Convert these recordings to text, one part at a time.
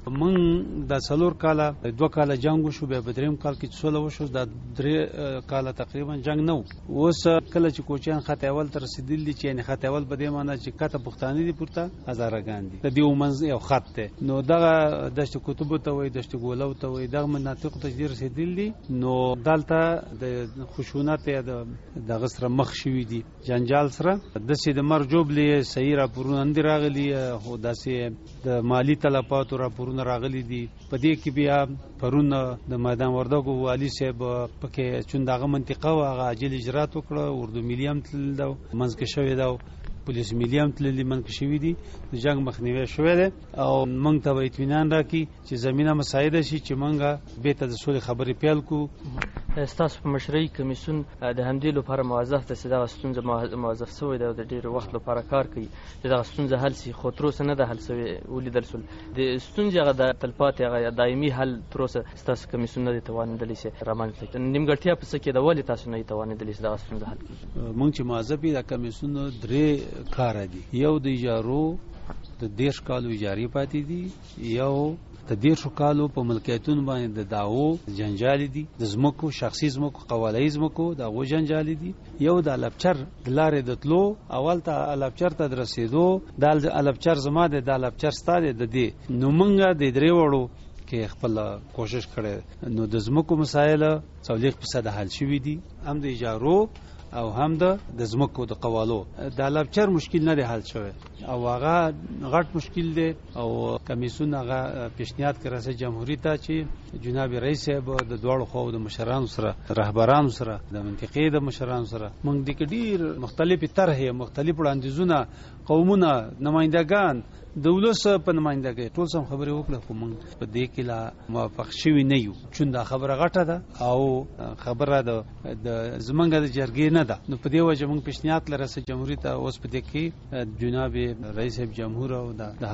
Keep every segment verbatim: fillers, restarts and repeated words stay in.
من د څلور کاله دوه کاله جنگ وشو، بیا بدریم کال کې سوله وشو، د درې کاله تقریبا جنگ نه و. اوس کله چې کوچیان خط اول ته رسیدل دي، چې یعنی خط اول په دې معنی چې کته پښتانه دي پورته هزارهګان دي، د دې ومنځ یو خط دی. نو دغه دشت کتب ته وایي، دشت ګولو ته وایي، دغه مناطق ته چې رسیدل دي، نو دلته د خشونت یا د دغه سره مخ شوي دي، جنجال سره داسې د مرجوبلې صحیح راپورونه اندي راغلي، خو داسې د مالی تلفاتو راپورونه راغلي دي. په دې کې بیا پرون د میدان وردګو والي صاحب پکې چون دغه منطقه و هغه عاجل اجرات وکړه، اردو ملي هم تللی ده، منځ کې شوی ده، پولیس ملي هم تللي منځ کې شوي دي، د جنګ مخنیوی شوی دی. او موږ ته به اطمینان راکړي چې زمینه مساعده شي چې موږ بېرته د سولې خبرې پیل کړو. ستاسو په مشرۍ کمیسیون د همدې لپاره موظف ده چې دغه ستونزه موظف شوی دی او د ډېر وخت لپاره کار کوي چې دغه ستونزه حل شي، خو تر اوسه نه ده حل شوې. ولیدل شول د ستونزې هغه د تلپاتې هغه دایمي حل تر اوسه ستاسو کمیسیون نه دی توانېدلی چې رامنځته کړي. نیمګړتیا په څه کې ده، ولې تاسو نه یې توانېدلی چې دغه ستونزه حل کړي؟ موږ چې موظف یو د کمیسیون درې کار دي، یو د اجارو د دېرش کالو اجارې پاتې دي، یو د دیرشو کالو په ملکیتونو باندې د دعوو جنجال دي، د ځمکو شخصي ځمکو قوالهي ځمکو د هغو جنجال دي، یو د الپچر د لارې د تلو اول ته الپچر ته د رسېدو، دا الپچر زما دی، دا الپچر ستا دی، د دې نو موږ د درې وړو کې خپل کوشش کړی. نو د ځمکو مسایل څلوېښت فیصده حل شوي دي، هم د اجارو او هم د ځمکو د قوالو. د الپچر مشکل نه دی حل شوی او هغه غټ مشکل دی، او کمیسیون هغه پیشنهاد کړی رئیس جمهوریت ته چې جناب رئیس صاحب د دواړو خواو د مشرانو سره، رهبرانو سره، د منطقې د مشرانو سره موږ د ډېر مختلفې طرحې، مختلف وړاندیزونه، قومونه، نمایندګان، د ولس په نمایندګۍ ټول سم خبرې وکړه، خو موږ په دې کې لا موافق شوي نه یو، چون دا خبره غټه ده او خبره د زمونږ د جرګې نه ده. نو په دې وجه موږ پیشنهاد لرو رئیس جمهوریت ته اوس په دې کې جناب رئیس جمهور او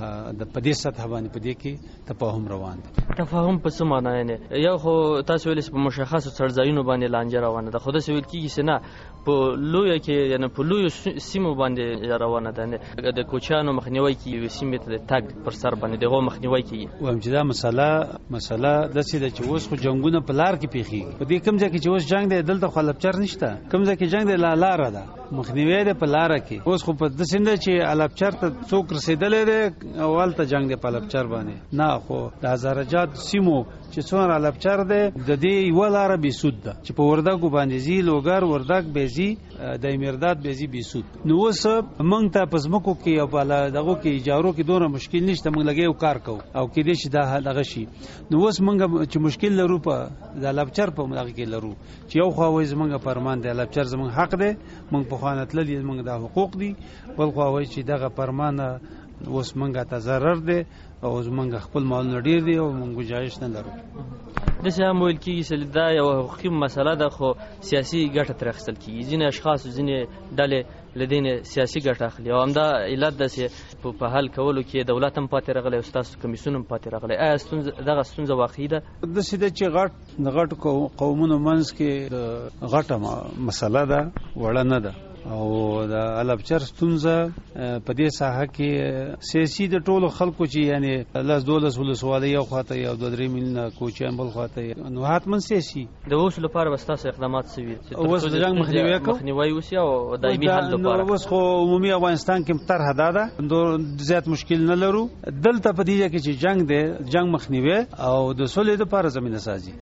د په دې سطح باندې په دې کې تفاهم روان دی. تفاهم په څه معنی نه؟ یو خو تاسو ویل په مشخصو څړځایونو باندې لانجه روانه ده، خو داسې ویل کېږي چې نه، په لویه کې یعنې په لویو سیمو باندې روانه ده، د کوچیانو مخنیوی کېږي، سیمې ته د تګ پر سر باندې د هغو مخنیوی کېږي. وایم چې دا مسله مسله داسې ده چې اوس خو جنګونه په لار کې پېښېږي. په دې کوم ځای کې چې اوس جنګ دی دلته خو الپچر نشته، کوم ځای کې جنګ دی لا لاره ده، مخنیوی دی په لاره کې. اوس خو په داسې نه چې الپچر ته څوک رسېدلی دی او هلته جنګ دی په الپچر باندې، نه، خو د هزارهجات سیمو چې څومره الپچر دی د دې یوه لاره بې سود ده چې په وردګو باندې ځي، لوګر، وردګ بیځي، د امیرداد بیځي بې سود. نو اوس موږ ته په ځمکو کې او په دغو کې اجارو کې دونه مشکل نشته، موږ لګیا کار کوو او کېدای شي دا دغه شي. نو اوس موږ چې مشکل لرو په د الپچر په دغه کې لرو چې یو خوا وایي زموږ فرمان دی الپچر زموږ حق دی، موږ پخوانه تللي زموږ دا حقوق دي، بل خوا وایي چې دغه فرمان اوس موږ ته ضرر دی او زموږ خپل مالونه ډېر دي او موږ گنجایش نه لرو. داسې هم ویل کېږي چې دا یوه حقوقي مسله ده، خو سیاسي ګټه ترې اخیستل کېږي، ځینې اشخاص ځینې ډلې له دې نه سیاسي ګټه اخلي، او همدا علت ده چې په حل کولو کې دولت هم پاتې راغلی او ستاسو کمیسیون هم پاتې راغلی. آیا دغه ستونزه واقعي ده؟ داسې ده چې غټ د غټو قومونو منځ کې غټه مسله ده، وړه نه ده. او د الپچر ستونزه په دې ساحه کې سیاسي د ټولو خلکو چې یعنی لاس دولس ولسوالۍ یو خواته یو دوه درې میلیونه کوچیان بل خواته، نو حتما سیاسي د اوس لپاره به ستاسو اقدامات څه وي چې اوس د جنګ مخنیوی کوو، مخنیوی وشي او دایمي حل لپاره؟ اوس خو عمومي افغانستان کې طرحه دا ده، زیات مشکل نه لرو دلته په دې کې چې جنګ دی، جنګ مخنیوی او د سولې لپاره زمینه سازي.